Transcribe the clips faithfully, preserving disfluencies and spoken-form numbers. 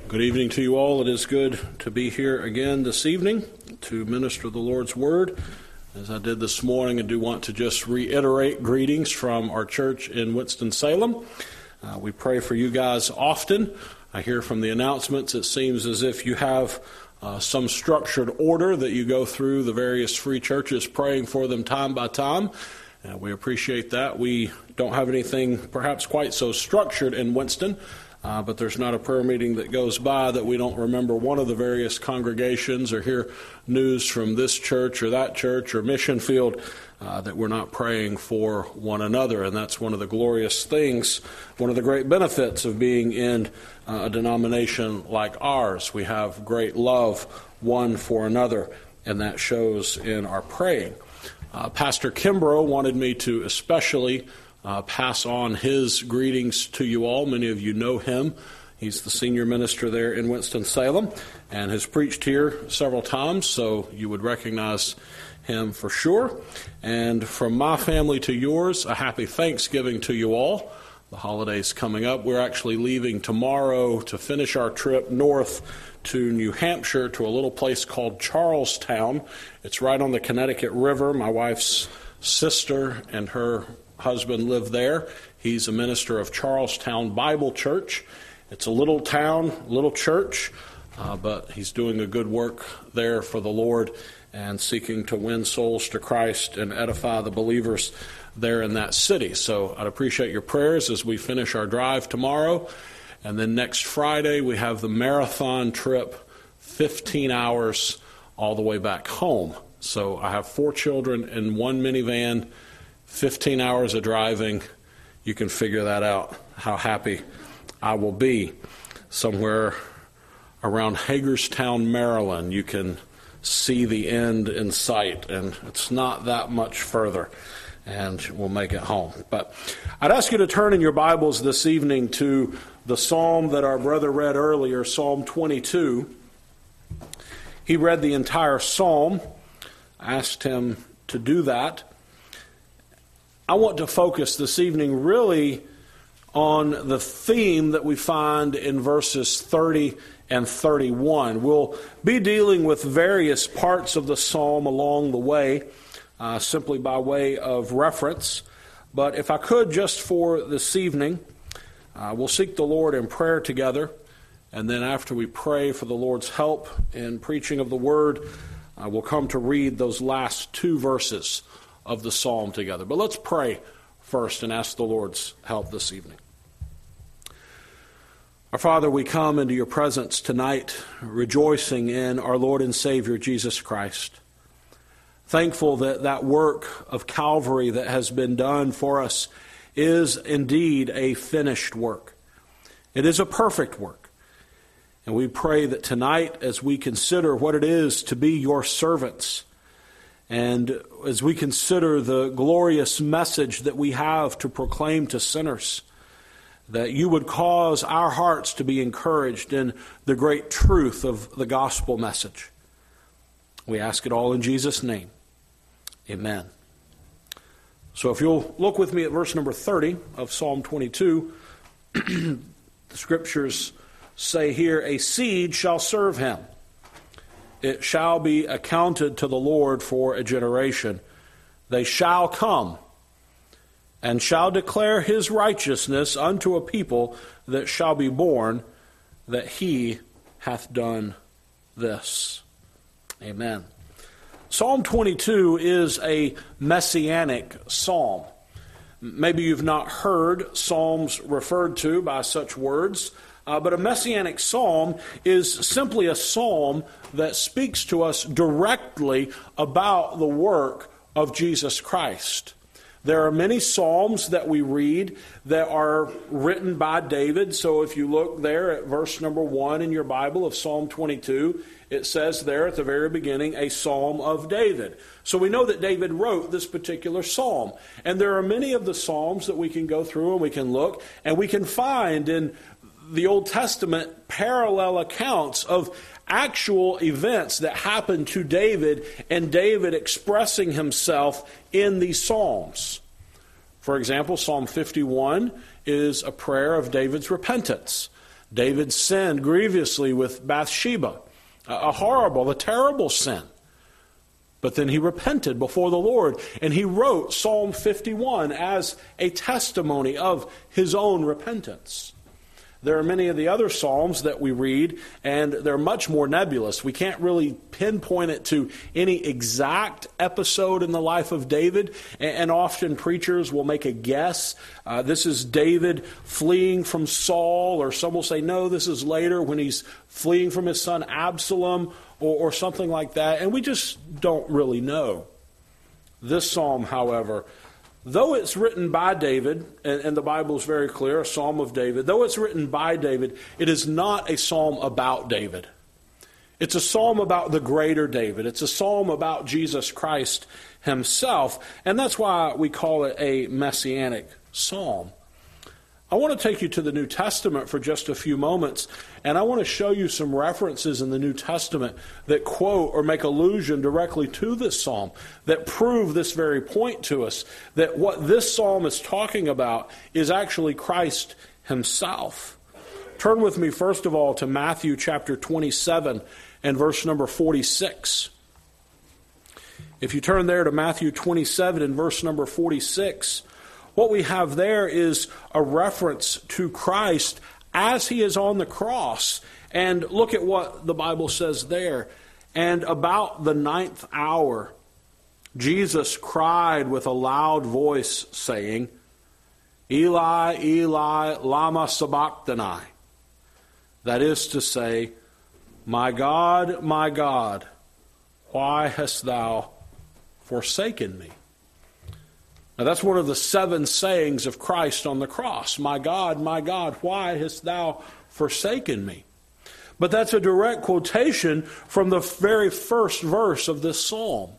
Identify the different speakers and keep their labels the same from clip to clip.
Speaker 1: Good evening to you all. It is good to be here again this evening to minister the Lord's Word. As I did this morning, I do want to just reiterate greetings from our church in Winston-Salem. Uh, we pray for you guys often. I hear from the announcements, it seems as if you have uh, some structured order that you go through the various free churches praying for them time by time. Uh, we appreciate that. We don't have anything perhaps quite so structured in Winston. Uh, but there's not a prayer meeting that goes by that we don't remember one of the various congregations or hear news from this church or that church or mission field uh, that we're not praying for one another. And that's one of the glorious things, one of the great benefits of being in uh, a denomination like ours. We have great love one for another, and that shows in our praying. Uh, Pastor Kimbrough wanted me to especially Uh, pass on his greetings to you all. Many of you know him. He's the senior minister there in Winston-Salem and has preached here several times, so you would recognize him for sure. And from my family to yours, a happy Thanksgiving to you all. The holiday's coming up. We're actually leaving tomorrow to finish our trip north to New Hampshire to a little place called Charlestown. It's right on the Connecticut River. My wife's sister and her husband lived there. He's a minister of Charlestown Bible Church. It's a little town, little church, uh, but he's doing a good work there for the Lord and seeking to win souls to Christ and edify the believers there in that city. So I'd appreciate your prayers as we finish our drive tomorrow. And then next Friday, we have the marathon trip, fifteen hours all the way back home. So I have four children in one minivan, fifteen hours of driving. You can figure that out, how happy I will be. Somewhere around Hagerstown, Maryland, you can see the end in sight, and it's not that much further, and we'll make it home. But I'd ask you to turn in your Bibles this evening to the psalm that our brother read earlier, Psalm twenty-two. He read the entire psalm. I asked him to do that. I want to focus this evening really on the theme that we find in verses thirty and thirty-one. We'll be dealing with various parts of the psalm along the way, uh, simply by way of reference. But if I could, just for this evening, uh, we'll seek the Lord in prayer together. And then after we pray for the Lord's help in preaching of the Word, uh, we'll come to read those last two verses of the psalm together. But let's pray first and ask the Lord's help this evening. Our Father, we come into your presence tonight rejoicing in our Lord and Savior Jesus Christ. Thankful that that work of Calvary that has been done for us is indeed a finished work. It is a perfect work. And we pray that tonight, as we consider what it is to be your servants, and as we consider the glorious message that we have to proclaim to sinners, that you would cause our hearts to be encouraged in the great truth of the gospel message. We ask it all in Jesus' name. Amen. So if you'll look with me at verse number thirty of Psalm twenty-two, the scriptures say here, "A seed shall serve him. It shall be accounted to the Lord for a generation. They shall come and shall declare his righteousness unto a people that shall be born, that he hath done this." Amen. Psalm twenty-two is a messianic psalm. Maybe you've not heard psalms referred to by such words. Uh, but a messianic psalm is simply a psalm that speaks to us directly about the work of Jesus Christ. There are many psalms that we read that are written by David. So if you look there at verse number one in your Bible of Psalm twenty-two, it says there at the very beginning, a psalm of David. So we know that David wrote this particular psalm. And there are many of the psalms that we can go through and we can look, and we can find in the Old Testament parallel accounts of actual events that happened to David, and David expressing himself in these psalms. For example, Psalm fifty-one is a prayer of David's repentance. David sinned grievously with Bathsheba, a horrible, a terrible sin. But then he repented before the Lord, and he wrote Psalm fifty-one as a testimony of his own repentance. There are many of the other Psalms that we read, and they're much more nebulous. We can't really pinpoint it to any exact episode in the life of David, and often preachers will make a guess. Uh, this is David fleeing from Saul, or some will say, no, this is later when he's fleeing from his son Absalom, or, or something like that, and we just don't really know. This psalm, however, though it's written by David, and, and the Bible is very clear, a psalm of David, though it's written by David, it is not a psalm about David. It's a psalm about the greater David. It's a psalm about Jesus Christ himself, and that's why we call it a messianic psalm. I want to take you to the New Testament for just a few moments, and I want to show you some references in the New Testament that quote or make allusion directly to this psalm, that prove this very point to us, that what this psalm is talking about is actually Christ himself. Turn with me, first of all, to Matthew chapter twenty-seven and verse number forty-six. If you turn there to Matthew twenty-seven and verse number forty-six, what we have there is a reference to Christ as he is on the cross. And look at what the Bible says there. And about the ninth hour, Jesus cried with a loud voice, saying, Eli, Eli, lama sabachthani. That is to say, my God, my God, why hast thou forsaken me? Now that's one of the seven sayings of Christ on the cross. My God, my God, why hast thou forsaken me? But that's a direct quotation from the very first verse of this psalm.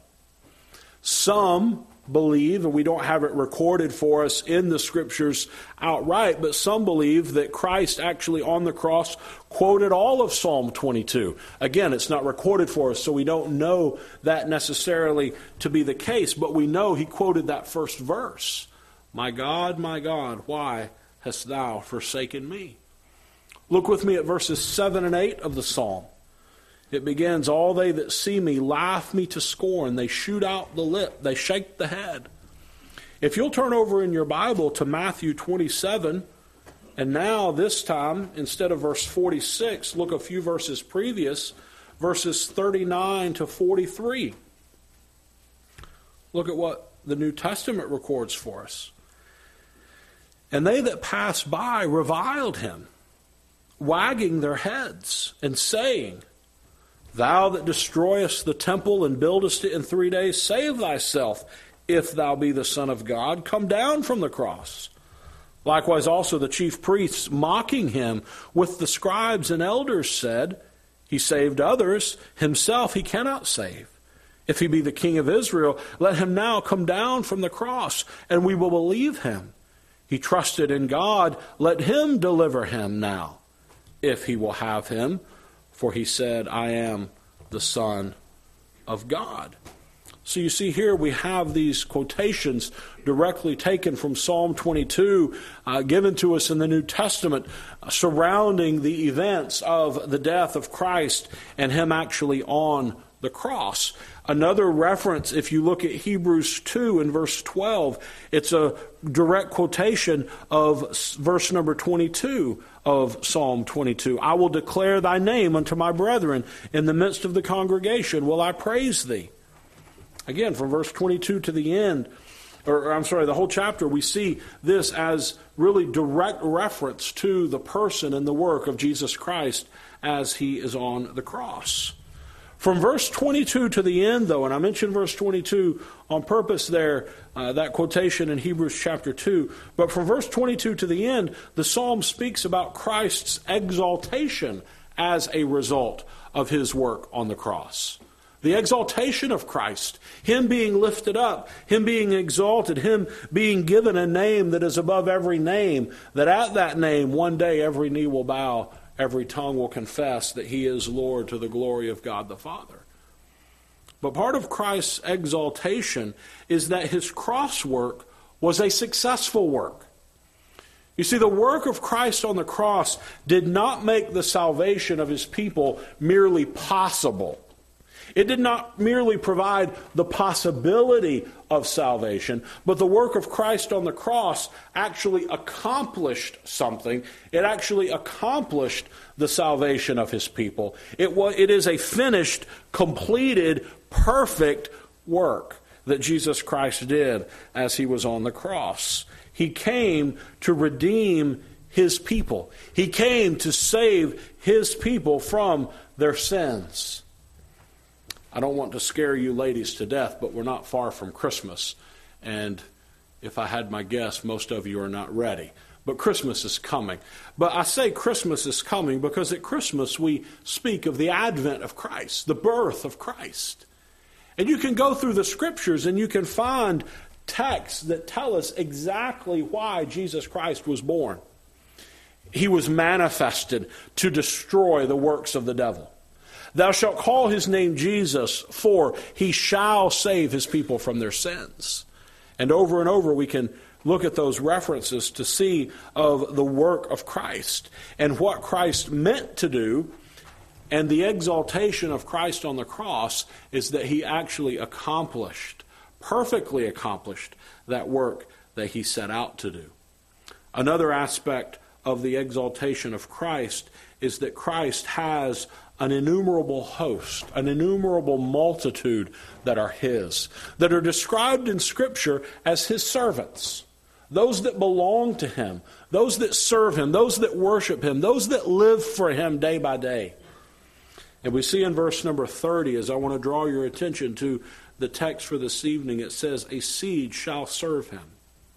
Speaker 1: Some believe, and we don't have it recorded for us in the scriptures outright, but some believe that Christ actually on the cross quoted all of Psalm twenty-two. Again, it's not recorded for us, so we don't know that necessarily to be the case, but we know he quoted that first verse. My God, my God, why hast thou forsaken me? Look with me at verses seven and eight of the psalm. It begins, all they that see me laugh me to scorn. They shoot out the lip. They shake the head. If you'll turn over in your Bible to Matthew twenty-seven, and now this time, instead of verse forty-six, look a few verses previous, verses thirty-nine to forty-three. Look at what the New Testament records for us. And they that passed by reviled him, wagging their heads, and saying, Thou that destroyest the temple and buildest it in three days, save thyself, if thou be the Son of God. Come down from the cross. Likewise also the chief priests, mocking him with the scribes and elders, said, He saved others, himself he cannot save. If he be the King of Israel, let him now come down from the cross, and we will believe him. He trusted in God, let him deliver him now, if he will have him. For he said, I am the Son of God. So you see here we have these quotations directly taken from Psalm twenty-two, uh, given to us in the New Testament, uh, surrounding the events of the death of Christ and him actually on the cross. Another reference, if you look at Hebrews two and verse twelve, it's a direct quotation of verse number twenty-two of Psalm twenty-two. I will declare thy name unto my brethren. In the midst of the congregation will I praise thee. Again, from verse twenty-two to the end, or I'm sorry, the whole chapter, we see this as really direct reference to the person and the work of Jesus Christ as he is on the cross. From verse twenty-two to the end, though, and I mentioned verse twenty-two on purpose there, uh, that quotation in Hebrews chapter two, but from verse twenty-two to the end, the psalm speaks about Christ's exaltation as a result of his work on the cross. The exaltation of Christ, him being lifted up, him being exalted, him being given a name that is above every name, that at that name one day every knee will bow, every tongue will confess that he is Lord to the glory of God the Father. But part of Christ's exaltation is that his cross work was a successful work. You see, the work of Christ on the cross did not make the salvation of his people merely possible. It did not merely provide the possibility of salvation, but the work of Christ on the cross actually accomplished something. It actually accomplished the salvation of his people. It was, it is a finished, completed, perfect work that Jesus Christ did as he was on the cross. He came to redeem his people. He came to save his people from their sins. I don't want to scare you ladies to death, but we're not far from Christmas. And if I had my guess, most of you are not ready. But Christmas is coming. But I say Christmas is coming because at Christmas we speak of the advent of Christ, the birth of Christ. And you can go through the scriptures and you can find texts that tell us exactly why Jesus Christ was born. He was manifested to destroy the works of the devil. Thou shalt call his name Jesus, for he shall save his people from their sins. And over and over we can look at those references to see of the work of Christ and what Christ meant to do. And the exaltation of Christ on the cross is that he actually accomplished, perfectly accomplished, that work that he set out to do. Another aspect of the exaltation of Christ is that Christ has an innumerable host, an innumerable multitude that are his, that are described in Scripture as his servants, those that belong to him, those that serve him, those that worship him, those that live for him day by day. And we see in verse number thirty, as I want to draw your attention to the text for this evening, it says, a seed shall serve him.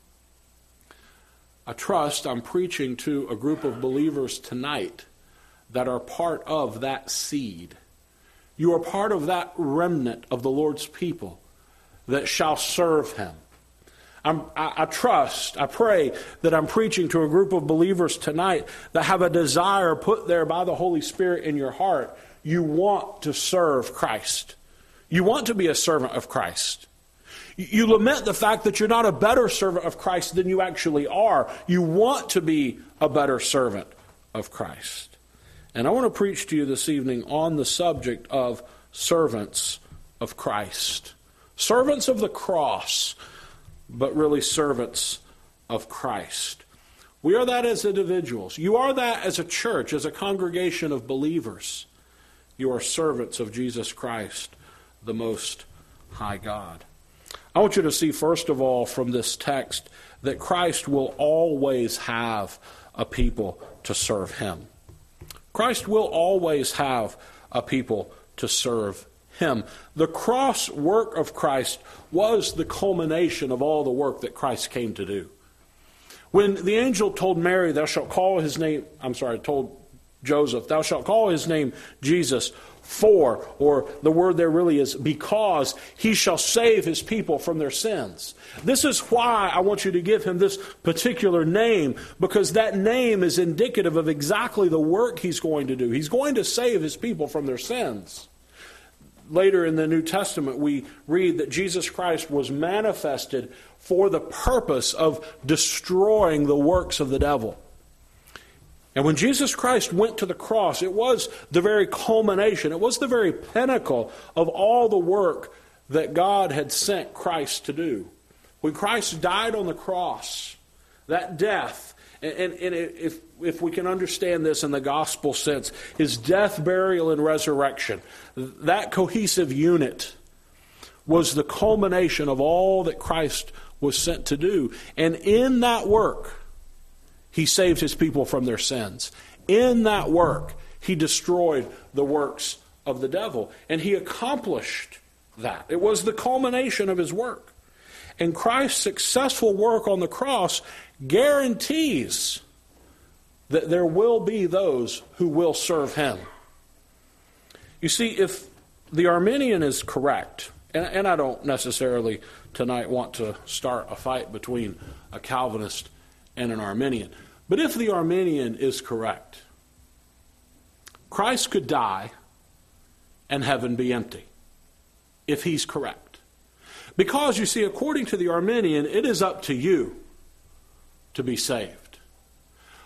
Speaker 1: I trust I'm preaching to a group of believers tonight that are part of that seed. You are part of that remnant of the Lord's people that shall serve him. I'm, I, I trust, I pray that I'm preaching to a group of believers tonight that have a desire put there by the Holy Spirit in your heart. You want to serve Christ. You want to be a servant of Christ. You lament the fact that you're not a better servant of Christ than you actually are. You want to be a better servant of Christ. And I want to preach to you this evening on the subject of servants of Christ. Servants of the cross, but really servants of Christ. We are that as individuals. You are that as a church, as a congregation of believers. You are servants of Jesus Christ, the Most High God. I want you to see, first of all, from this text, that Christ will always have a people to serve him. Christ will always have a people to serve him. The cross work of Christ was the culmination of all the work that Christ came to do. When the angel told Mary, thou shalt call his name, I'm sorry, told Joseph, thou shalt call his name Jesus, for, or the word there really is because, he shall save his people from their sins. This is why I want you to give him this particular name, because that name is indicative of exactly the work he's going to do. He's going to save his people from their sins. Later in the New Testament, we read that Jesus Christ was manifested for the purpose of destroying the works of the devil. And when Jesus Christ went to the cross, it was the very culmination, it was the very pinnacle of all the work that God had sent Christ to do. When Christ died on the cross, that death, and, and, and if, if we can understand this in the gospel sense, his death, burial, and resurrection, that cohesive unit was the culmination of all that Christ was sent to do. And in that work, he saved his people from their sins. In that work, he destroyed the works of the devil. And he accomplished that. It was the culmination of his work. And Christ's successful work on the cross guarantees that there will be those who will serve him. You see, if the Arminian is correct, and, and I don't necessarily tonight want to start a fight between a Calvinist and an Arminian. But if the Arminian is correct, Christ could die and heaven be empty, if he's correct. Because, you see, according to the Arminian, it is up to you to be saved.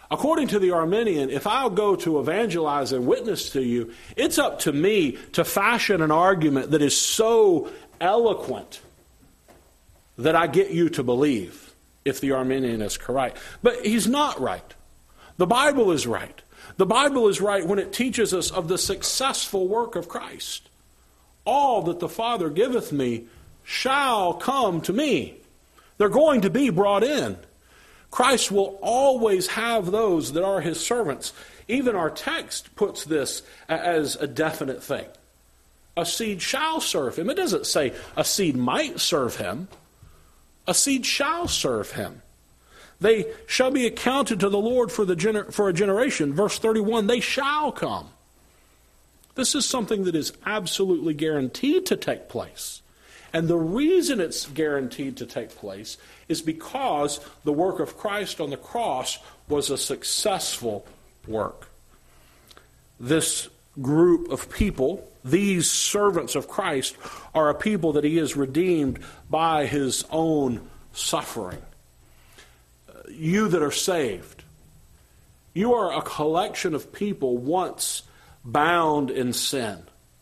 Speaker 1: According to the Arminian, if I'll go to evangelize and witness to you, it's up to me to fashion an argument that is so eloquent that I get you to believe, if the Arminian is correct. But he's not right. The Bible is right. The Bible is right when it teaches us of the successful work of Christ. All that the Father giveth me shall come to me. They're going to be brought in. Christ will always have those that are his servants. Even our text puts this as a definite thing. A seed shall serve him. It doesn't say a seed might serve him. A seed shall serve him. They shall be accounted to the Lord for the gener- for a generation. Verse thirty-one, they shall come. This is something that is absolutely guaranteed to take place. And the reason it's guaranteed to take place is because the work of Christ on the cross was a successful work. This group of people, these servants of Christ, are a people that he has redeemed by his own suffering. You that are saved, you are a collection of people once bound in sin,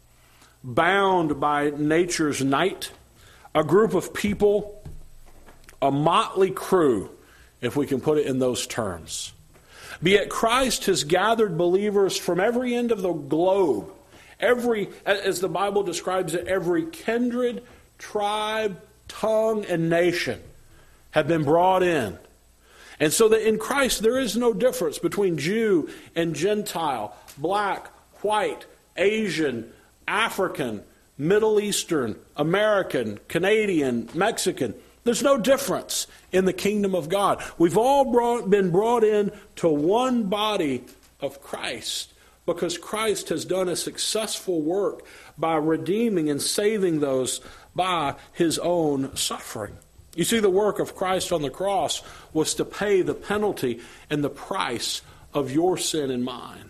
Speaker 1: bound by nature's night, a group of people, a motley crew, if we can put it in those terms. But yet Christ has gathered believers from every end of the globe, every, as the Bible describes it, every kindred, tribe, tongue, and nation have been brought in. And so that in Christ there is no difference between Jew and Gentile, black, white, Asian, African, Middle Eastern, American, Canadian, Mexican. There's no difference in the kingdom of God. We've all brought, been brought in to one body of Christ because Christ has done a successful work by redeeming and saving those by his own suffering. You see, the work of Christ on the cross was to pay the penalty and the price of your sin and mine.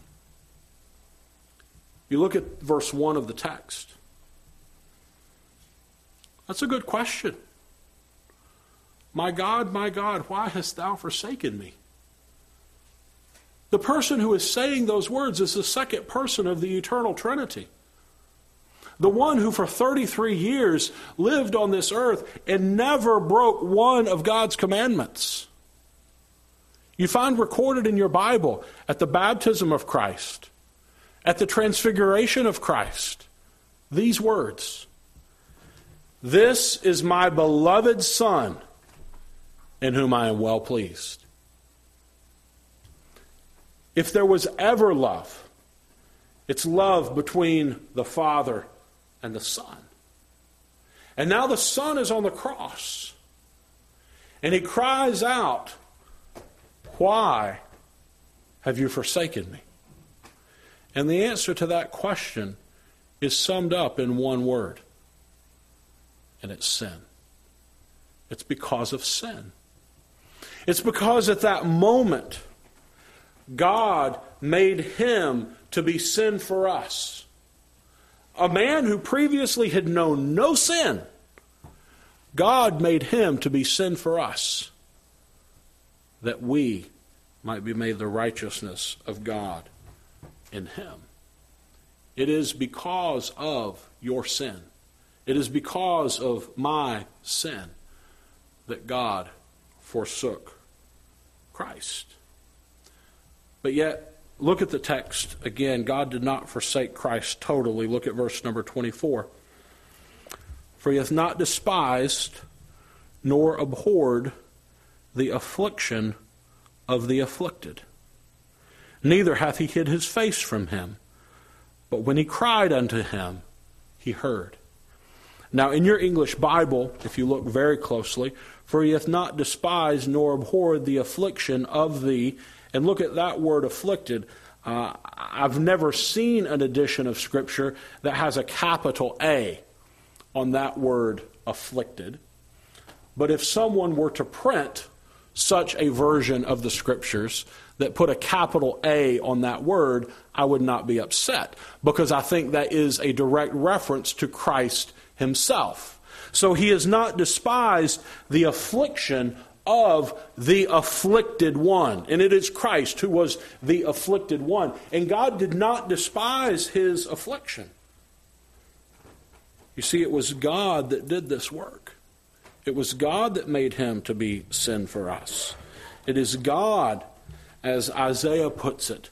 Speaker 1: You look at verse one of the text. That's a good question. My God, my God, why hast thou forsaken me? The person who is saying those words is the second person of the eternal Trinity. The one who for thirty-three years lived on this earth and never broke one of God's commandments. You find recorded in your Bible at the baptism of Christ, at the transfiguration of Christ, these words: "This is my beloved Son, in whom I am well pleased." If there was ever love, it's love between the Father and the Son. And now the Son is on the cross, and he cries out, "Why have you forsaken me?" And the answer to that question is summed up in one word, and it's sin. It's because of sin. It's because at that moment, God made him to be sin for us. A man who previously had known no sin, God made him to be sin for us, that we might be made the righteousness of God in him. It is because of your sin. It is because of my sin that God forsook Christ. But yet, look at the text again. God did not forsake Christ totally. Look at verse number twenty-four. "For he hath not despised nor abhorred the affliction of the afflicted. Neither hath he hid his face from him. But when he cried unto him, he heard." Now in your English Bible, if you look very closely, "For he hath not despised nor abhorred the affliction of the," and look at that word afflicted. Uh, I've never seen an edition of Scripture that has a capital A on that word afflicted. But if someone were to print such a version of the Scriptures that put a capital A on that word, I would not be upset, because I think that is a direct reference to Christ himself. So he has not despised the affliction of the afflicted one. And it is Christ who was the afflicted one. And God did not despise his affliction. You see, it was God that did this work. It was God that made him to be sin for us. It is God, as Isaiah puts it,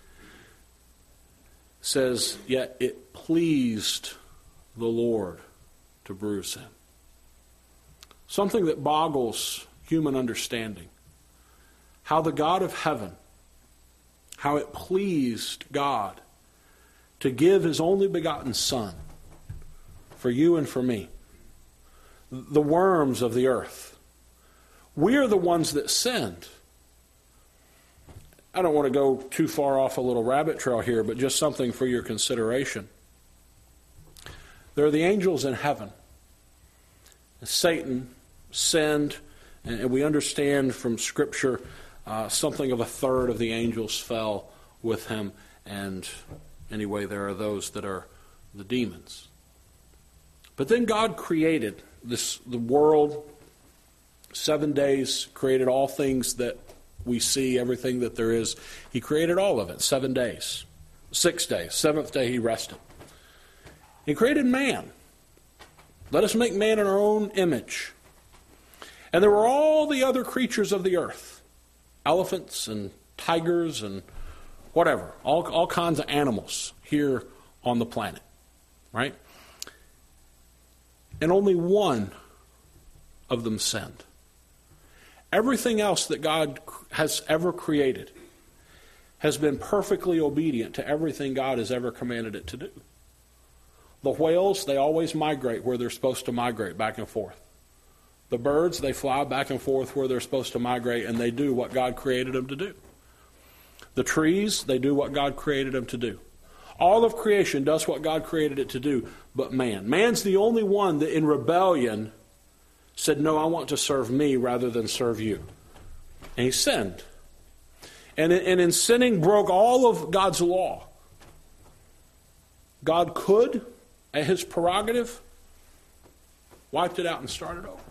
Speaker 1: says, yet it pleased the Lord to bruise him. Something that boggles human understanding. How the God of heaven, how it pleased God to give his only begotten Son for you and for me, the worms of the earth. We are the ones that sinned. I don't want to go too far off a little rabbit trail here, but just something for your consideration. There are the angels in heaven. Satan sinned, and we understand from Scripture uh, something of a third of the angels fell with him, and anyway, there are those that are the demons. But then God created this the world, seven days, created all things that we see, everything that there is. He created all of it, seven days. Six days. Seventh day he rested. He created man. Let us make man in our own image. And there were all the other creatures of the earth. Elephants and tigers and whatever. All, all kinds of animals here on the planet. Right? And only one of them sinned. Everything else that God has ever created has been perfectly obedient to everything God has ever commanded it to do. The whales, they always migrate where they're supposed to migrate, back and forth. The birds, they fly back and forth where they're supposed to migrate, and they do what God created them to do. The trees, they do what God created them to do. All of creation does what God created it to do, but man. Man's the only one that in rebellion said, no, I want to serve me rather than serve you. And he sinned. And in, and in sinning broke all of God's law. God could, at his prerogative, wiped it out and started over.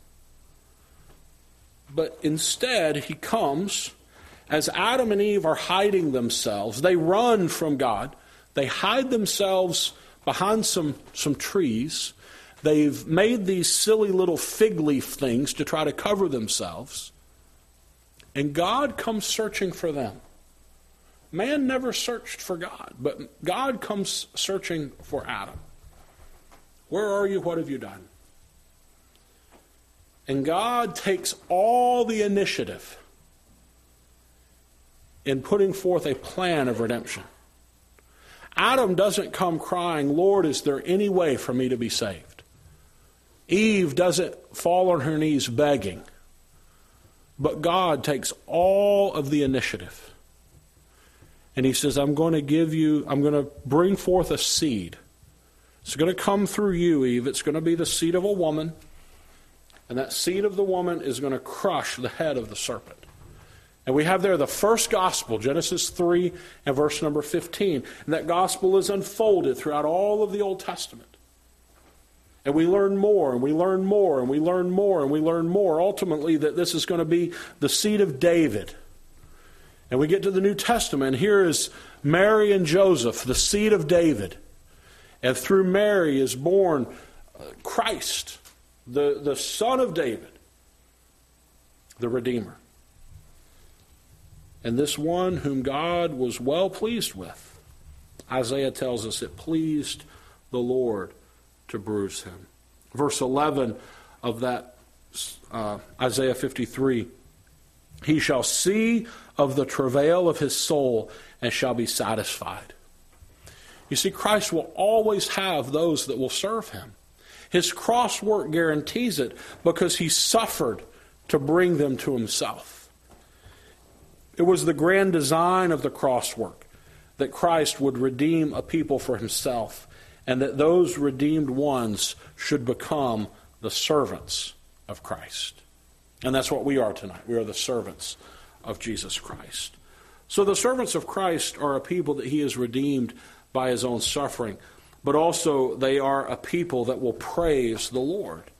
Speaker 1: But instead, he comes, as Adam and Eve are hiding themselves, they run from God. They hide themselves behind some, some trees. They've made these silly little fig leaf things to try to cover themselves. And God comes searching for them. Man never searched for God, but God comes searching for Adam. Where are you? What have you done? And God takes all the initiative in putting forth a plan of redemption. Adam doesn't come crying, Lord, is there any way for me to be saved? Eve doesn't fall on her knees begging. But God takes all of the initiative. And he says, I'm going to give you, I'm going to bring forth a seed. It's going to come through you, Eve. It's going to be the seed of a woman. And that seed of the woman is going to crush the head of the serpent. And we have there the first gospel, Genesis three and verse number fifteen. And that gospel is unfolded throughout all of the Old Testament. And we learn more, and we learn more, and we learn more, and we learn more, ultimately that this is going to be the seed of David. And we get to the New Testament, and here is Mary and Joseph, the seed of David. And through Mary is born Christ, the, the son of David, the Redeemer. And this one whom God was well pleased with, Isaiah tells us it pleased the Lord to bruise him. Verse eleven of that uh, Isaiah fifty-three, he shall see of the travail of his soul and shall be satisfied. You see, Christ will always have those that will serve him. His cross work guarantees it because he suffered to bring them to himself. It was the grand design of the cross work that Christ would redeem a people for himself, and that those redeemed ones should become the servants of Christ. And that's what we are tonight. We are the servants of Jesus Christ. So the servants of Christ are a people that he has redeemed by his own suffering, but also they are a people that will praise the Lord.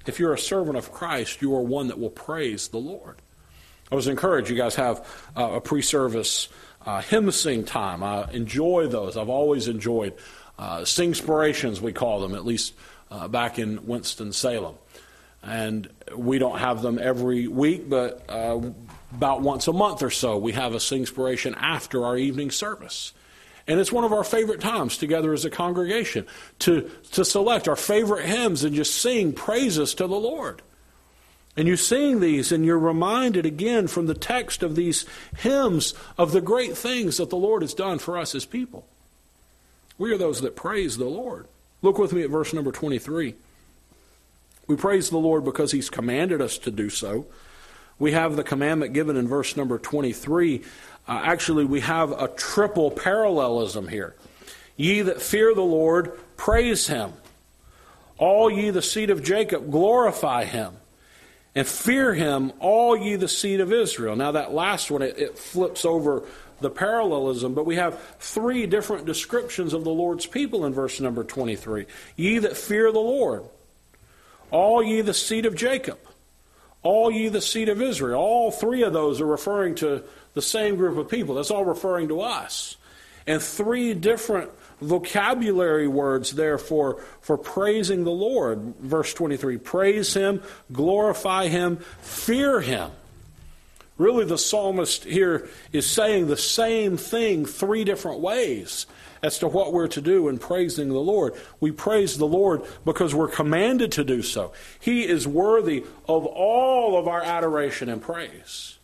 Speaker 1: If you're a servant of Christ, you are one that will praise the Lord. I was encouraged. You guys have uh, a pre-service uh, hymn sing time. I enjoy those. I've always enjoyed uh, Singspirations, we call them, at least uh, back in Winston-Salem. And we don't have them every week, but uh, about once a month or so, we have a Singspiration after our evening service. And it's one of our favorite times together as a congregation to, to select our favorite hymns and just sing praises to the Lord. And you sing these and you're reminded again from the text of these hymns of the great things that the Lord has done for us as people. We are those that praise the Lord. Look with me at verse number twenty-three. We praise the Lord because He's commanded us to do so. We have the commandment given in verse number twenty-three. Uh, actually, we have a triple parallelism here. Ye that fear the Lord, praise Him. All ye the seed of Jacob, glorify Him. And fear Him, all ye the seed of Israel. Now that last one, it, it flips over the parallelism, but we have three different descriptions of the Lord's people in verse number twenty-three. Ye that fear the Lord, all ye the seed of Jacob, all ye the seed of Israel. All three of those are referring to the same group of people. That's all referring to us. And three different vocabulary words there for, for praising the Lord. Verse twenty-three, praise Him, glorify Him, fear Him. Really, the psalmist here is saying the same thing three different ways as to what we're to do in praising the Lord. We praise the Lord because we're commanded to do so. He is worthy of all of our adoration and praise.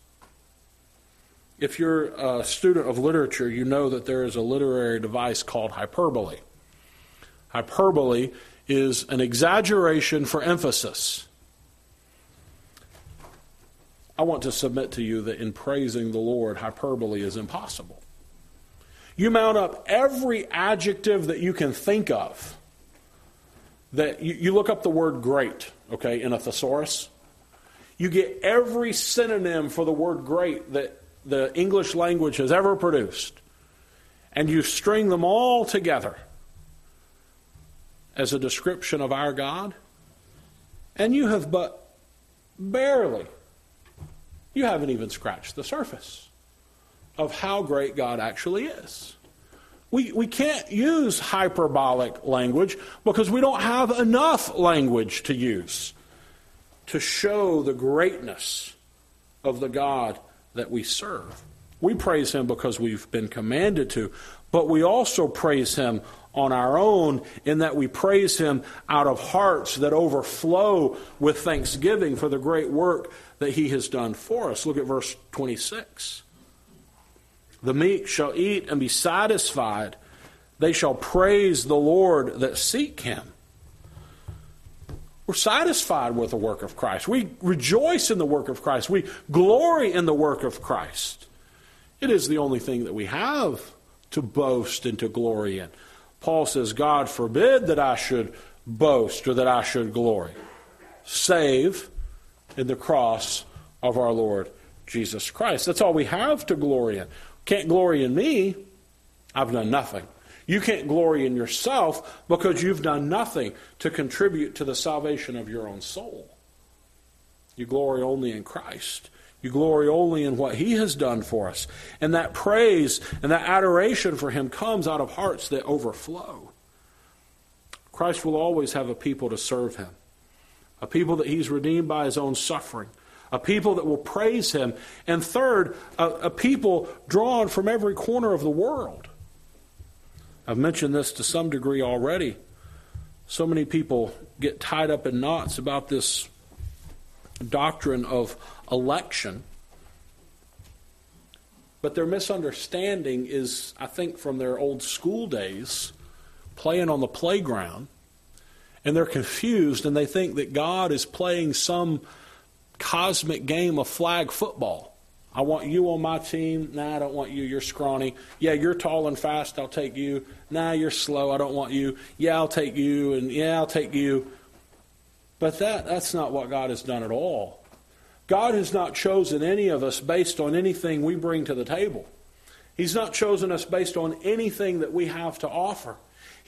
Speaker 1: If you're a student of literature, you know that there is a literary device called hyperbole. Hyperbole is an exaggeration for emphasis. I want to submit to you that in praising the Lord, hyperbole is impossible. You mount up every adjective that you can think of. That you, you look up the word great, okay, in a thesaurus. You get every synonym for the word great that the English language has ever produced. And you string them all together as a description of our God. And you have but barely, you haven't even scratched the surface of how great God actually is. We, we can't use hyperbolic language because we don't have enough language to use to show the greatness of the God that we serve. We praise Him because we've been commanded to, but we also praise Him on our own in that we praise Him out of hearts that overflow with thanksgiving for the great work that He has done for us. Look at verse twenty-six. The meek shall eat and be satisfied. They shall praise the Lord that seek Him. We're satisfied with the work of Christ. We rejoice in the work of Christ. We glory in the work of Christ. It is the only thing that we have to boast and to glory in. Paul says, God forbid that I should boast or that I should glory, save in the cross of our Lord Jesus Christ. That's all we have to glory in. Can't glory in me. I've done nothing. You can't glory in yourself because you've done nothing to contribute to the salvation of your own soul. You glory only in Christ. You glory only in what He has done for us. And that praise and that adoration for Him comes out of hearts that overflow. Christ will always have a people to serve Him. A people that He's redeemed by His own suffering. A people that will praise Him. And third, a, a people drawn from every corner of the world. I've mentioned this to some degree already. So many people get tied up in knots about this doctrine of election. But their misunderstanding is, I think, from their old school days, playing on the playground. And they're confused and they think that God is playing some cosmic game of flag football. I want you on my team. Nah, I don't want you. You're scrawny. Yeah, you're tall and fast. I'll take you. Nah, you're slow. I don't want you. Yeah, I'll take you. And yeah, I'll take you. But that that's not what God has done at all. God has not chosen any of us based on anything we bring to the table. He's not chosen us based on anything that we have to offer.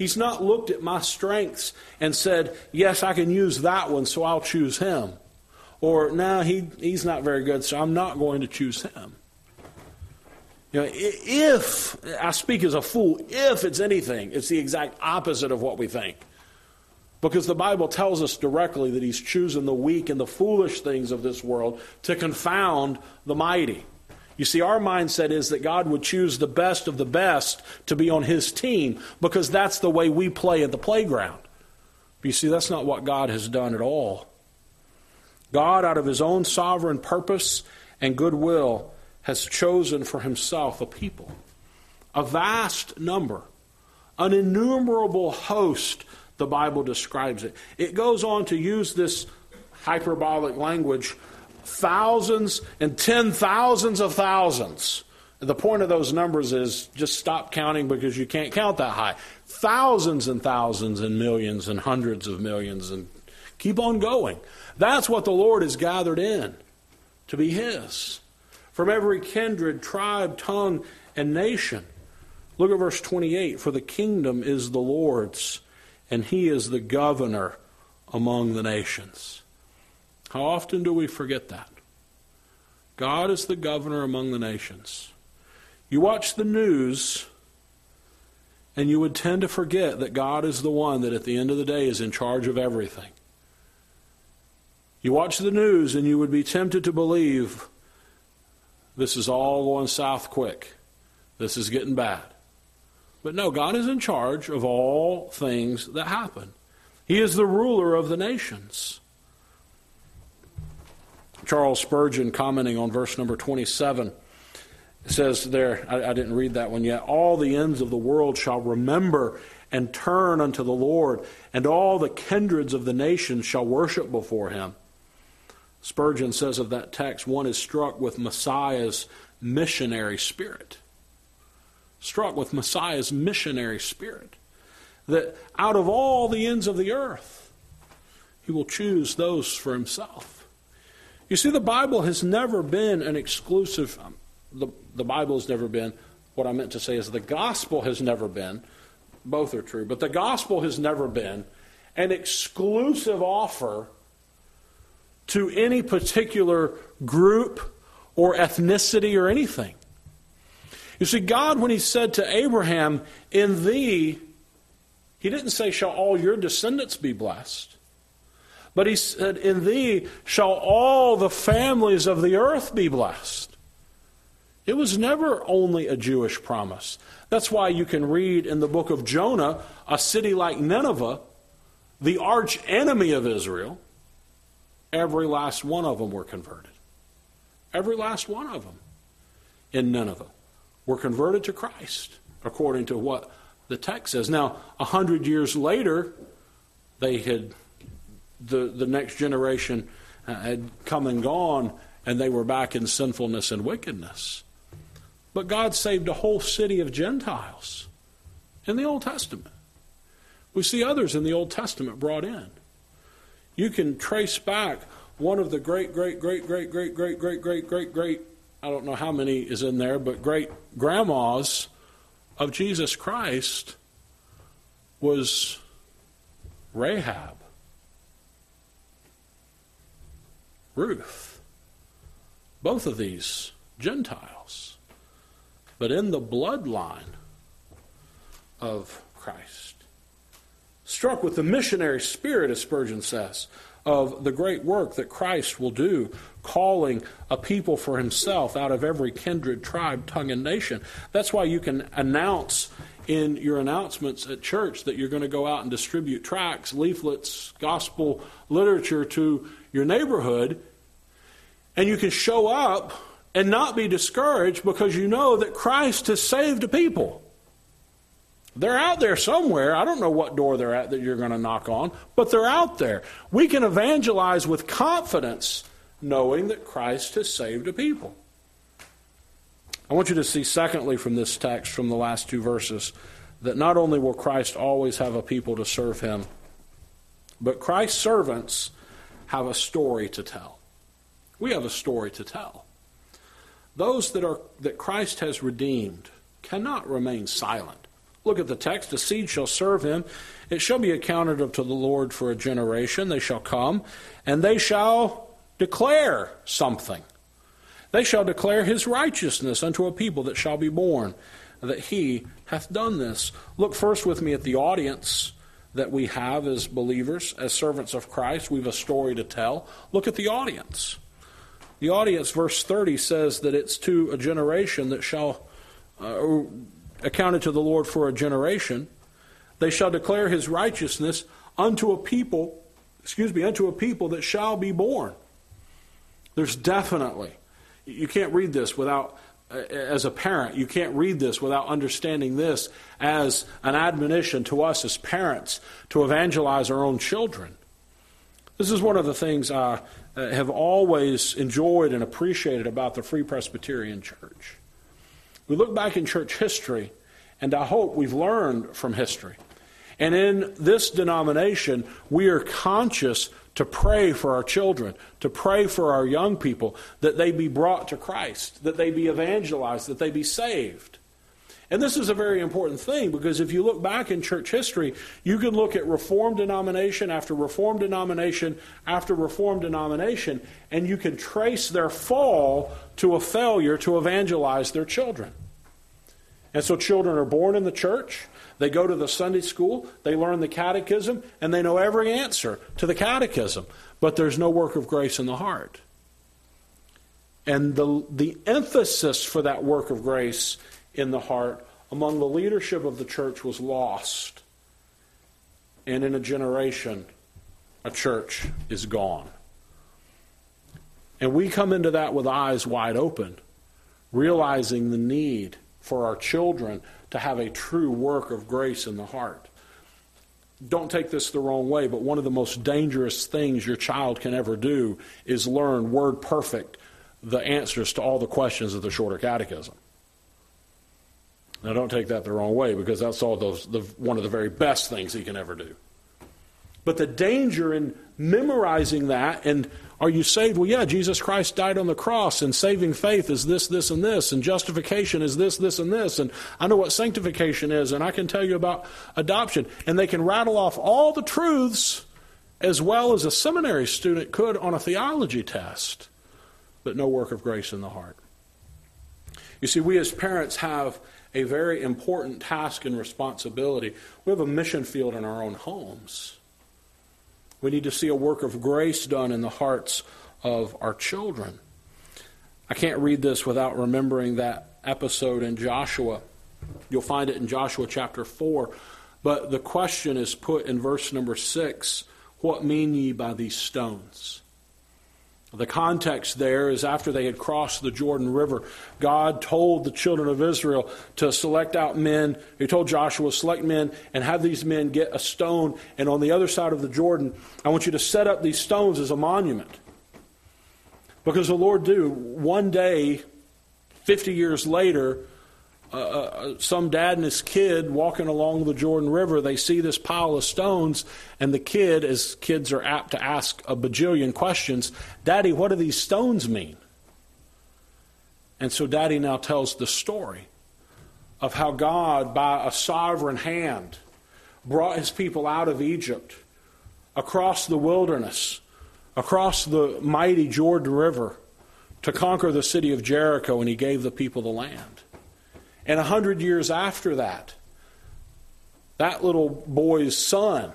Speaker 1: He's not looked at my strengths and said, yes, I can use that one, so I'll choose him. Or, no, he, he's not very good, so I'm not going to choose him. You know, if, I speak as a fool, if it's anything, it's the exact opposite of what we think. Because the Bible tells us directly that he's choosing the weak and the foolish things of this world to confound the mighty. You see, our mindset is that God would choose the best of the best to be on his team because that's the way we play at the playground. But you see, that's not what God has done at all. God, out of his own sovereign purpose and goodwill, has chosen for himself a people, a vast number, an innumerable host, the Bible describes it. It goes on to use this hyperbolic language, thousands and ten thousands of thousands. The point of those numbers is just stop counting because you can't count that high. Thousands and thousands and millions and hundreds of millions, and keep on going. That's what the Lord has gathered in to be his. From every kindred, tribe, tongue, and nation. Look at verse twenty-eight. For the kingdom is the Lord's, and he is the governor among the nations. How often do we forget that? God is the governor among the nations. You watch the news, and you would tend to forget that God is the one that at the end of the day is in charge of everything. You watch the news, and you would be tempted to believe this is all going south quick. This is getting bad. But no, God is in charge of all things that happen. He is the ruler of the nations. Charles Spurgeon, commenting on verse number twenty-seven, says there, I, I didn't read that one yet, all the ends of the world shall remember and turn unto the Lord, and all the kindreds of the nations shall worship before him. Spurgeon says of that text, one is struck with Messiah's missionary spirit. Struck with Messiah's missionary spirit. That out of all the ends of the earth, he will choose those for himself. You see, the Bible has never been an exclusive, um, the, the Bible has never been, what I meant to say is the gospel has never been, both are true, but the gospel has never been an exclusive offer to any particular group or ethnicity or anything. You see, God, when he said to Abraham, in thee, he didn't say, shall all your descendants be blessed. But he said, in thee shall all the families of the earth be blessed. It was never only a Jewish promise. That's why you can read in the book of Jonah, a city like Nineveh, the arch enemy of Israel, every last one of them were converted. Every last one of them in Nineveh were converted to Christ, according to what the text says. Now, a hundred years later, they had, the, the next generation had come and gone, and they were back in sinfulness and wickedness. But God saved a whole city of Gentiles in the Old Testament. We see others in the Old Testament brought in. You can trace back one of the great, great, great, great, great, great, great, great, great, great, I don't know how many is in there, but great grandmas of Jesus Christ was Rahab, Ruth. Both of these Gentiles, but in the bloodline of Christ. Struck with the missionary spirit, as Spurgeon says, of the great work that Christ will do, calling a people for himself out of every kindred, tribe, tongue, and nation. That's why you can announce in your announcements at church that you're going to go out and distribute tracts, leaflets, gospel literature to your neighborhood, and you can show up and not be discouraged because you know that Christ has saved a people. They're out there somewhere. I don't know what door they're at that you're going to knock on, but they're out there. We can evangelize with confidence knowing that Christ has saved a people. I want you to see, secondly, from this text, from the last two verses, that not only will Christ always have a people to serve him, but Christ's servants have a story to tell. We have a story to tell. Those that are that Christ has redeemed cannot remain silent Look at the text. A seed shall serve him. It shall be accounted unto the Lord for a generation. They shall come, and they shall declare something. They shall declare his righteousness unto a people that shall be born, that he hath done this. Look first with me at the audience that we have as believers, as servants of Christ. We have a story to tell. Look at the audience. The audience, verse thirty, says that it's to a generation that shall, uh, accounted to the Lord for a generation. They shall declare his righteousness unto a people, excuse me, unto a people that shall be born. There's definitely, you can't read this without, as a parent, you can't read this without understanding this as an admonition to us as parents to evangelize our own children. This is one of the things I have always enjoyed and appreciated about the Free Presbyterian Church. We look back in church history, and I hope we've learned from history. And in this denomination, we are conscious to pray for our children, to pray for our young people, that they be brought to Christ, that they be evangelized, that they be saved. And this is a very important thing, because if you look back in church history, you can look at Reformed denomination after Reformed denomination after Reformed denomination, and you can trace their fall to a failure to evangelize their children. And so children are born in the church, they go to the Sunday school, they learn the catechism, and they know every answer to the catechism, but there's no work of grace in the heart. And the, the emphasis for that work of grace in the heart among the leadership of the church was lost. And in a generation, a church is gone. And we come into that with eyes wide open, realizing the need for our children to have a true work of grace in the heart. Don't take this the wrong way, but one of the most dangerous things your child can ever do is learn word perfect the answers to all the questions of the Shorter Catechism. Now, don't take that the wrong way, because that's all those the, one of the very best things he can ever do. But the danger in memorizing that, and are you saved? Well, yeah, Jesus Christ died on the cross, and saving faith is this, this, and this, and justification is this, this, and this, and I know what sanctification is, and I can tell you about adoption. And they can rattle off all the truths as well as a seminary student could on a theology test, but no work of grace in the heart. You see, we as parents have a very important task and responsibility. We have a mission field in our own homes. We need to see a work of grace done in the hearts of our children. I can't read this without remembering that episode in Joshua. You'll find it in Joshua chapter four. But the question is put in verse number six, "What mean ye by these stones?" The context there is after they had crossed the Jordan River, God told the children of Israel to select out men. He told Joshua, select men and have these men get a stone. And on the other side of the Jordan, I want you to set up these stones as a monument. Because the Lord do, one day, fifty years later, uh, uh, some dad and his kid walking along the Jordan River, they see this pile of stones, and the kid, as kids are apt to ask a bajillion questions, "Daddy, what do these stones mean?" And so Daddy now tells the story of how God, by a sovereign hand, brought his people out of Egypt, across the wilderness, across the mighty Jordan River, to conquer the city of Jericho, and he gave the people the land. And a hundred years after that, that little boy's son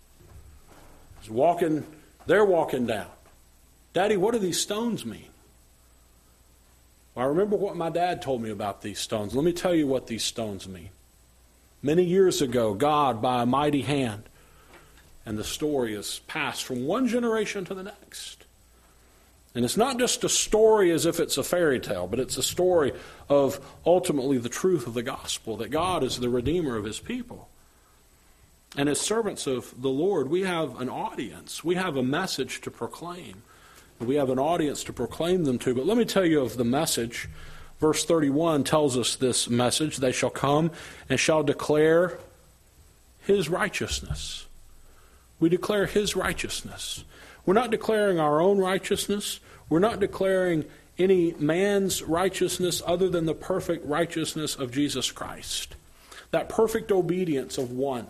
Speaker 1: is walking, they're walking down. "Daddy, what do these stones mean?" Well, I remember what my dad told me about these stones. Let me tell you what these stones mean. Many years ago, God, by a mighty hand, and the story is passed from one generation to the next. And it's not just a story as if it's a fairy tale, but it's a story of ultimately the truth of the gospel, that God is the Redeemer of his people. And as servants of the Lord, we have an audience. We have a message to proclaim. We have an audience to proclaim them to. But let me tell you of the message. Verse thirty-one tells us this message. "They shall come and shall declare his righteousness." We declare his righteousness. We're not declaring our own righteousness. We're not declaring any man's righteousness other than the perfect righteousness of Jesus Christ. that perfect obedience of one.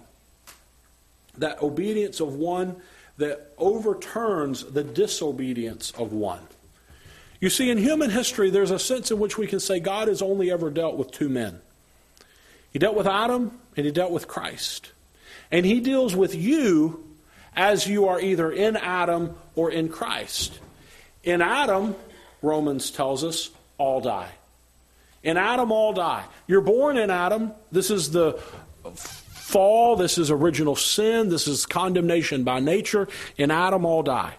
Speaker 1: That obedience of one that overturns the disobedience of one. You see, in human history, there's a sense in which we can say God has only ever dealt with two men. He dealt with Adam and he dealt with Christ. And he deals with you as you are either in Adam or in Christ. In Adam, Romans tells us, all die. In Adam, all die. You're born in Adam. This is the fall. This is original sin. This is condemnation by nature. In Adam, all die.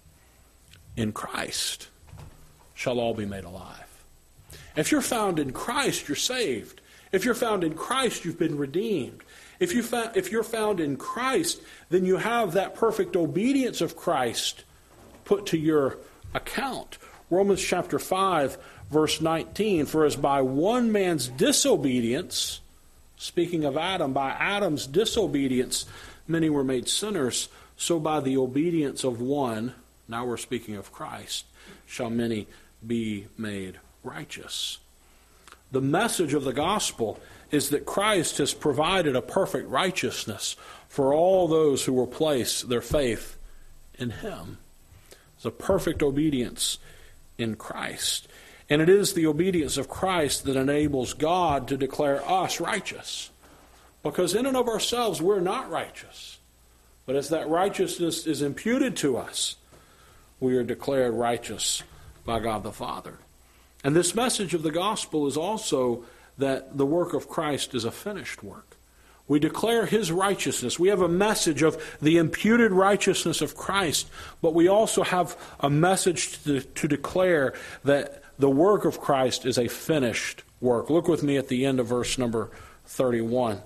Speaker 1: In Christ shall all be made alive. If you're found in Christ, you're saved. If you're found in Christ, you've been redeemed. If, you fa- if you're found in Christ, then you have that perfect obedience of Christ put to your account. Romans chapter five, verse nineteen, for as by one man's disobedience, speaking of Adam, by Adam's disobedience, many were made sinners, so by the obedience of one, now we're speaking of Christ, shall many be made righteous. The message of the gospel is that Christ has provided a perfect righteousness for all those who will place their faith in him. It's a perfect obedience in Christ. And it is the obedience of Christ that enables God to declare us righteous. Because in and of ourselves, we're not righteous. But as that righteousness is imputed to us, we are declared righteous by God the Father. And this message of the gospel is also that the work of Christ is a finished work. We declare his righteousness. We have a message of the imputed righteousness of Christ, but we also have a message to, to declare that the work of Christ is a finished work. Look with me at the end of verse number thirty-one.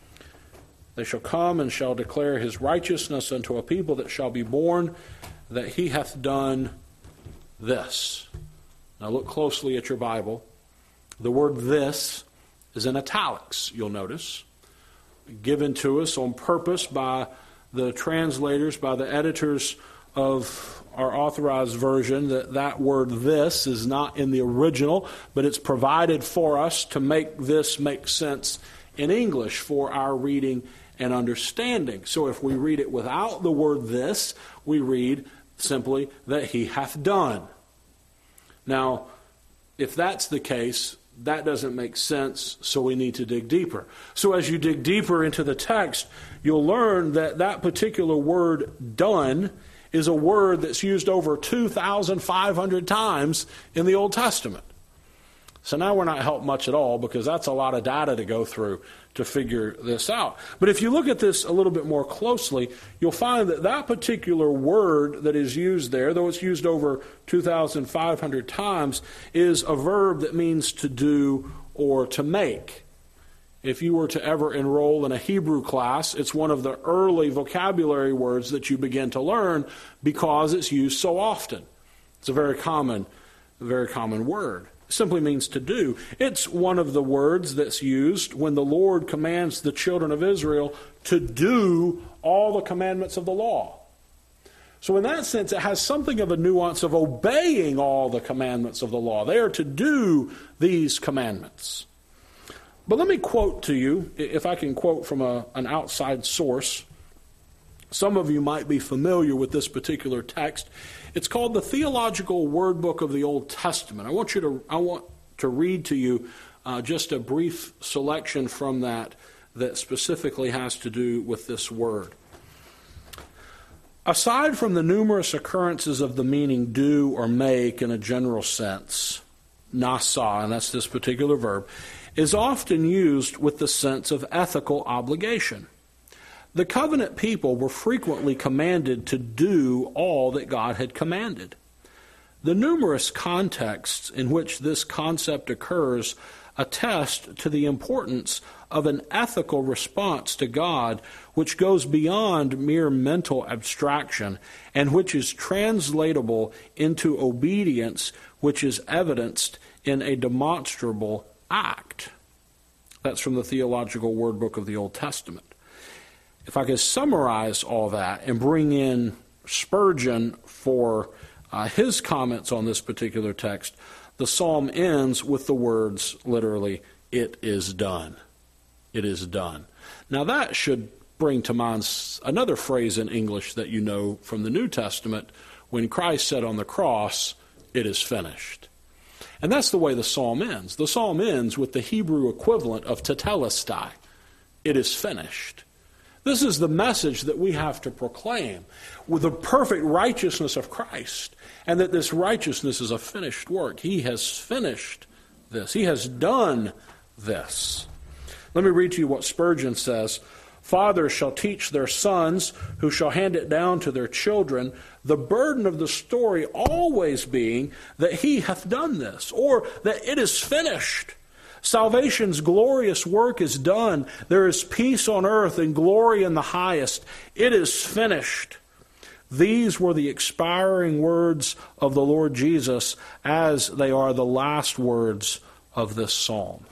Speaker 1: They shall come and shall declare his righteousness unto a people that shall be born, that he hath done this. Now look closely at your Bible. The word this is in italics, you'll notice. Given to us on purpose by the translators, by the editors of our authorized version, that that word this is not in the original, but it's provided for us to make this make sense in English for our reading and understanding. So if we read it without the word this, we read simply that he hath done. Now, if that's the case, that doesn't make sense, so we need to dig deeper. So as you dig deeper into the text, you'll learn that that particular word done is a word that's used over two thousand five hundred times in the Old Testament. So now we're not helped much at all, because that's a lot of data to go through to figure this out. But if you look at this a little bit more closely, you'll find that that particular word that is used there, though it's used over two thousand five hundred times, is a verb that means to do or to make. If you were to ever enroll in a Hebrew class, it's one of the early vocabulary words that you begin to learn because it's used so often. It's a very common, very common word. Simply means to do. It's one of the words that's used when the Lord commands the children of Israel to do all the commandments of the law. So in that sense, it has something of a nuance of obeying all the commandments of the law. They are to do these commandments. But let me quote to you, if I can quote from a, an outside source. Some of you might be familiar with this particular text. It's called the Theological Word Book of the Old Testament. I want you to I want to read to you uh, just a brief selection from that that specifically has to do with this word. Aside from the numerous occurrences of the meaning do or make in a general sense, nasa, and that's this particular verb, is often used with the sense of ethical obligation. The covenant people were frequently commanded to do all that God had commanded. The numerous contexts in which this concept occurs attest to the importance of an ethical response to God which goes beyond mere mental abstraction and which is translatable into obedience which is evidenced in a demonstrable act. That's from the Theological Word Book of the Old Testament. If I could summarize all that and bring in Spurgeon for uh, his comments on this particular text, the psalm ends with the words, literally, "It is done." it is done. Now that should bring to mind another phrase in English that you know from the New Testament, when Christ said on the cross, it is finished. And that's the way the psalm ends. The psalm ends with the Hebrew equivalent of tetelestai. It is finished. This is the message that we have to proclaim with the perfect righteousness of Christ, and that this righteousness is a finished work. He has finished this. He has done this. Let me read to you what Spurgeon says. Fathers shall teach their sons, who shall hand it down to their children, the burden of the story always being that he hath done this, or that it is finished. Salvation's glorious work is done. There is peace on earth and glory in the highest. It is finished. These were the expiring words of the Lord Jesus, as they are the last words of this psalm.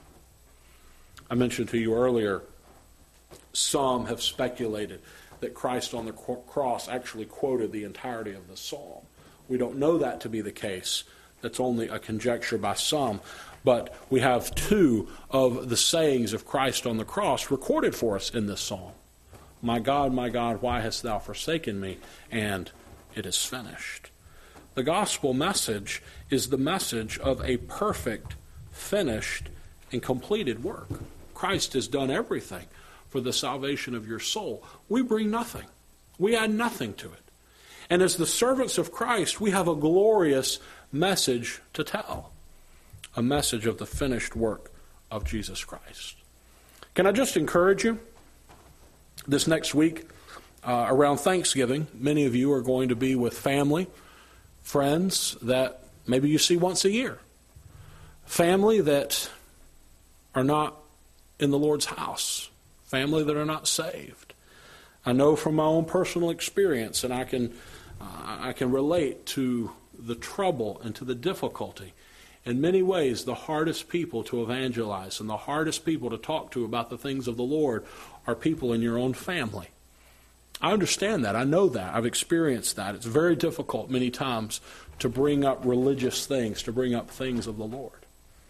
Speaker 1: I mentioned to you earlier, some have speculated that Christ on the cross actually quoted the entirety of the psalm. We don't know that to be the case. That's only a conjecture by some. But we have two of the sayings of Christ on the cross recorded for us in this psalm. My God, my God, why hast thou forsaken me? And it is finished. The gospel message is the message of a perfect, finished, and completed work. Christ has done everything for the salvation of your soul. We bring nothing. We add nothing to it. And as the servants of Christ, we have a glorious message to tell. A message of the finished work of Jesus Christ. Can I just encourage you? This next week, uh, around Thanksgiving, many of you are going to be with family, friends that maybe you see once a year. Family that are not in the Lord's house. Family that are not saved. I know from my own personal experience, and I can, uh, I can relate to the trouble and to the difficulty. In many ways, the hardest people to evangelize and the hardest people to talk to about the things of the Lord are people in your own family. I understand that. I know that. I've experienced that. It's very difficult many times to bring up religious things, to bring up things of the Lord.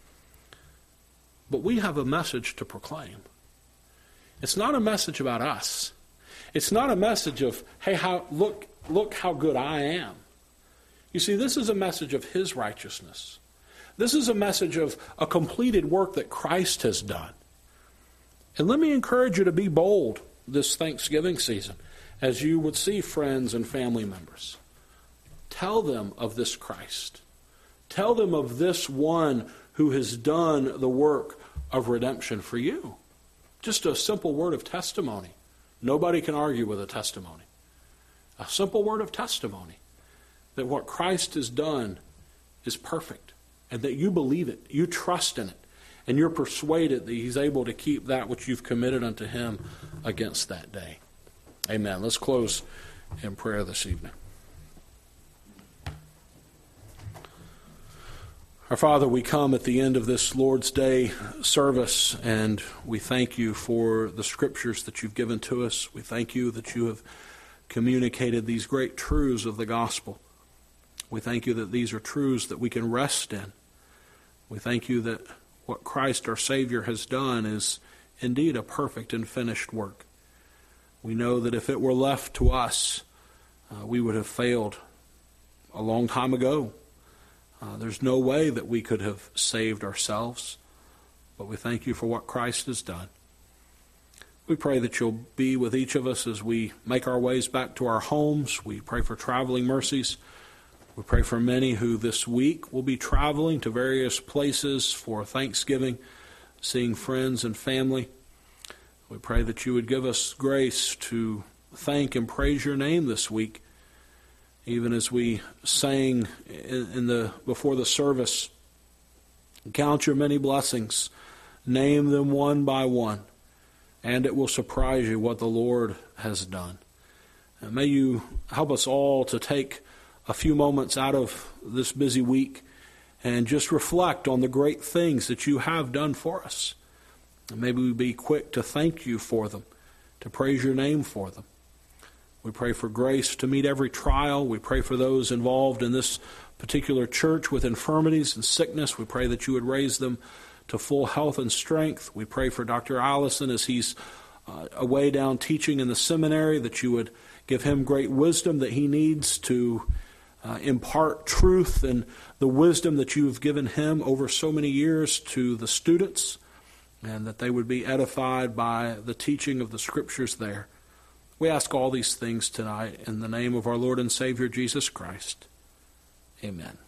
Speaker 1: But we have a message to proclaim. It's not a message about us. It's not a message of, hey, how look, look how good I am. You see, this is a message of His righteousness. This is a message of a completed work that Christ has done. And let me encourage you to be bold this Thanksgiving season as you would see friends and family members. Tell them of this Christ. Tell them of this one who has done the work of redemption for you. Just a simple word of testimony. Nobody can argue with a testimony. A simple word of testimony that what Christ has done is perfect. And that you believe it, you trust in it, and you're persuaded that He's able to keep that which you've committed unto Him against that day. Amen. Let's close in prayer this evening. Our Father, we come at the end of this Lord's Day service, and we thank You for the Scriptures that You've given to us. We thank You that You have communicated these great truths of the gospel. We thank You that these are truths that we can rest in. We thank You that what Christ our Savior has done is indeed a perfect and finished work. We know that if it were left to us, uh, we would have failed a long time ago. Uh, there's no way that we could have saved ourselves, but we thank You for what Christ has done. We pray that You'll be with each of us as we make our ways back to our homes. We pray for traveling mercies. We pray for many who this week will be traveling to various places for Thanksgiving, seeing friends and family. We pray that You would give us grace to thank and praise Your name this week, even as we sang in, in the before the service. Count Your many blessings, name them one by one, and it will surprise you what the Lord has done. And may You help us all to take a few moments out of this busy week and just reflect on the great things that You have done for us. And maybe we be quick to thank You for them, to praise Your name for them. We pray for grace to meet every trial. We pray for those involved in this particular church with infirmities and sickness. We pray that You would raise them to full health and strength. We pray for Doctor Allison as he's uh, away down teaching in the seminary, that you would give him great wisdom that he needs to uh, impart truth and the wisdom that you've given him over so many years to the students, and that they would be edified by the teaching of the Scriptures there. We ask all these things tonight in the name of our Lord and Savior Jesus Christ. Amen.